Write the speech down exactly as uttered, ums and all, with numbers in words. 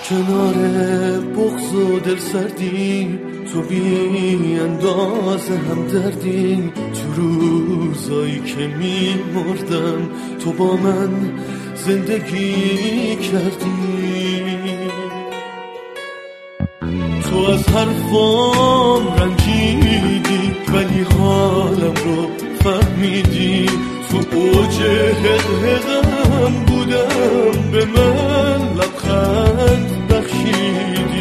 کنار بغض و دل سردی تو بی اندازه هم دردی. تو روزایی که می مردم تو با من زندگی کردی. تو از حرفام رنجیدی ولی حالم رو فهمیدی. تو اوج حقم بودم به من لبخند بخشیدی.